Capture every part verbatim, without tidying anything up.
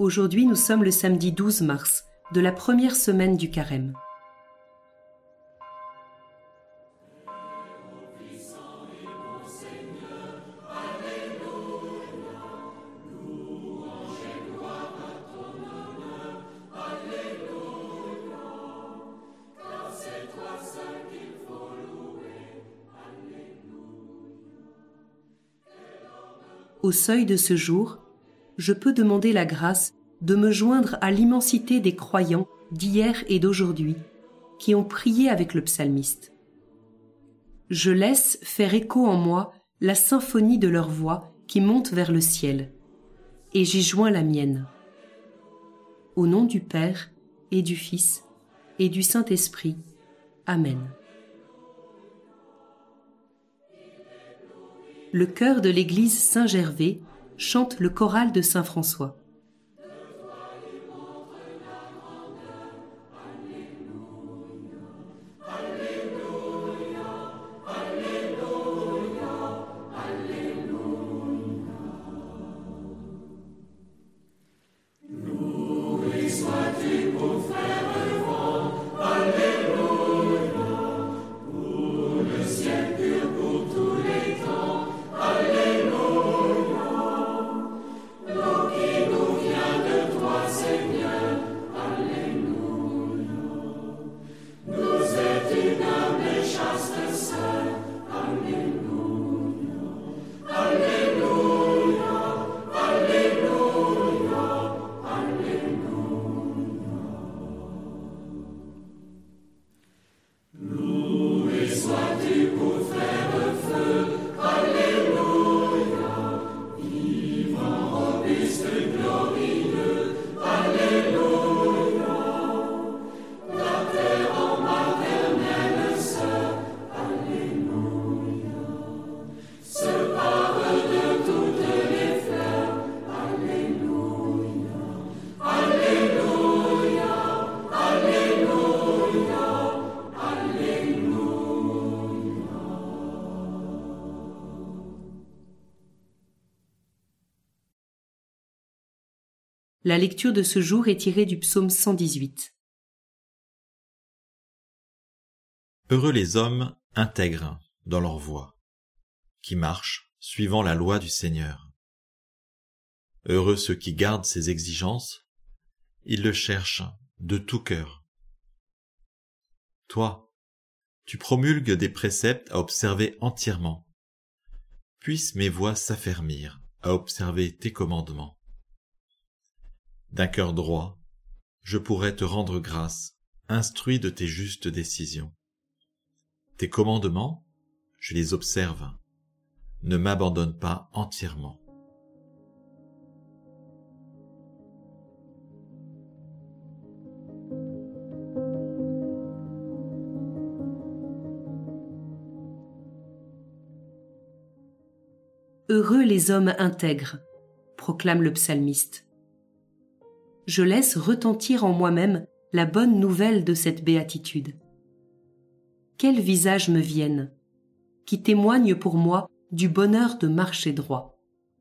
Aujourd'hui, nous sommes le samedi douze mars, de la première semaine du Carême. Au seuil de ce jour, je peux demander la grâce de me joindre à l'immensité des croyants d'hier et d'aujourd'hui qui ont prié avec le psalmiste. Je laisse faire écho en moi la symphonie de leur voix qui monte vers le ciel, et j'y joins la mienne. Au nom du Père et du Fils et du Saint-Esprit. Amen. Le chœur de l'église Saint-Gervais chante le choral de Saint François. La lecture de ce jour est tirée du psaume cent dix-huit. Heureux les hommes intègres dans leur voie, qui marchent suivant la loi du Seigneur. Heureux ceux qui gardent ses exigences, ils le cherchent de tout cœur. Toi, tu promulgues des préceptes à observer entièrement. Puissent mes voies s'affermir à observer tes commandements. D'un cœur droit, je pourrais te rendre grâce, instruit de tes justes décisions. Tes commandements, je les observe. Ne m'abandonne pas entièrement. Heureux les hommes intègres, proclame le psalmiste. Je laisse retentir en moi-même la bonne nouvelle de cette béatitude. Quels visages me viennent, qui témoignent pour moi du bonheur de marcher droit.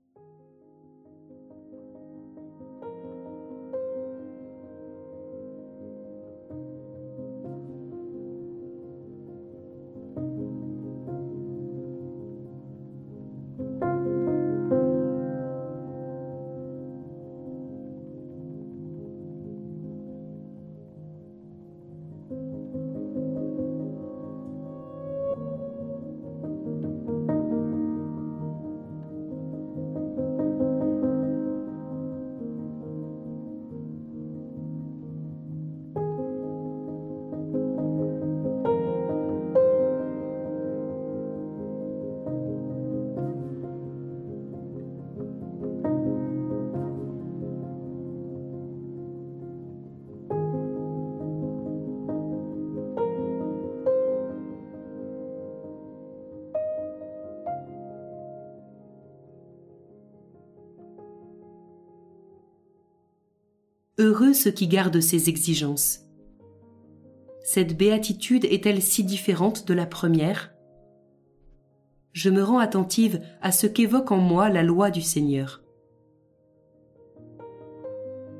Heureux ceux qui gardent ces exigences. Cette béatitude est-elle si différente de la première ? Je me rends attentive à ce qu'évoque en moi la loi du Seigneur.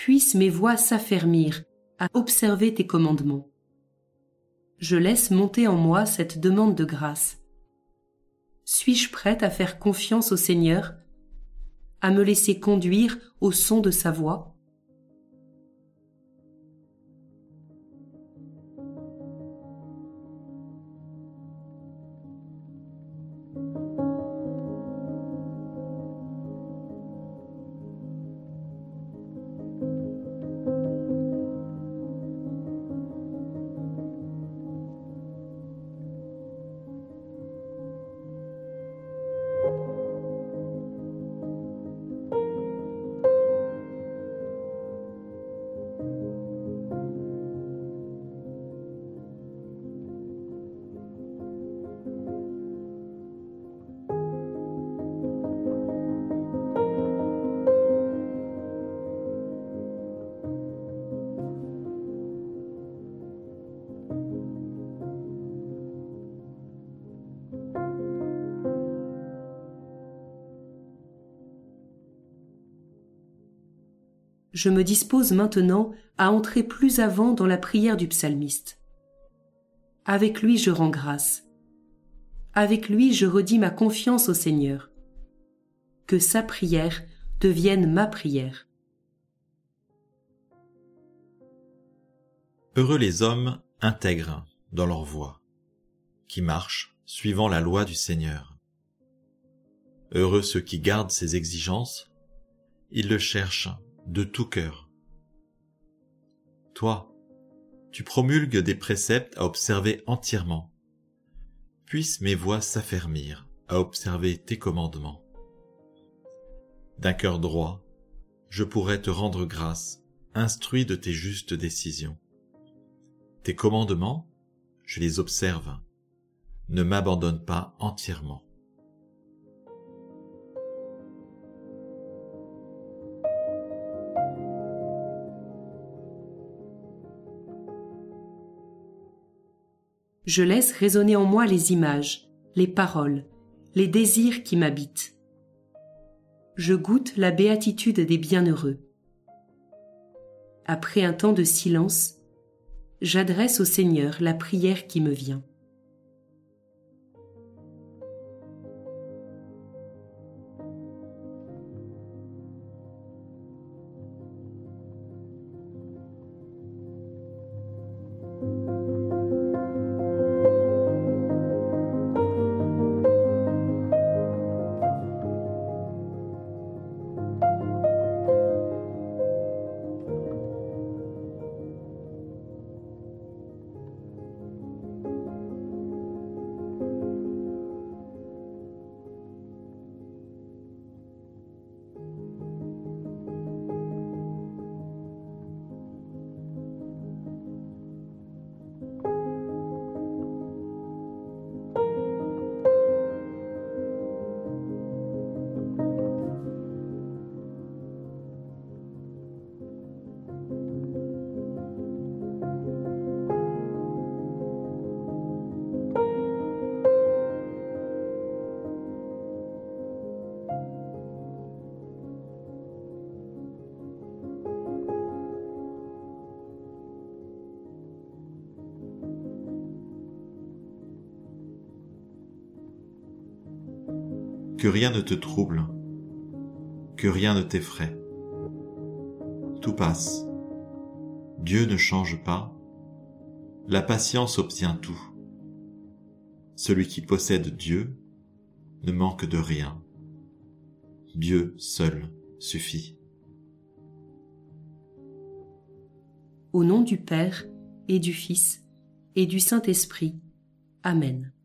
puissent mes voies s'affermir à observer tes commandements. Je laisse monter en moi cette demande de grâce. Suis-je prête à faire confiance au Seigneur, à me laisser conduire au son de sa voix ? Je me dispose maintenant à entrer plus avant dans la prière du psalmiste. Avec lui je rends grâce. Avec lui je redis ma confiance au Seigneur. Que sa prière devienne ma prière. Heureux les hommes intègres dans leur voie, qui marchent suivant la loi du Seigneur. Heureux ceux qui gardent ses exigences, ils le cherchent de tout cœur. Toi, tu promulgues des préceptes à observer entièrement. Puissent mes voies s'affermir à observer tes commandements. D'un cœur droit, je pourrais te rendre grâce, instruit de tes justes décisions. Tes commandements, je les observe. Ne m'abandonne pas entièrement. Je laisse résonner en moi les images, les paroles, les désirs qui m'habitent. Je goûte la béatitude des bienheureux. Après un temps de silence, j'adresse au Seigneur la prière qui me vient. Que rien ne te trouble, que rien ne t'effraie. Tout passe. Dieu ne change pas. La patience obtient tout. Celui qui possède Dieu ne manque de rien. Dieu seul suffit. Au nom du Père et du Fils et du Saint-Esprit. Amen.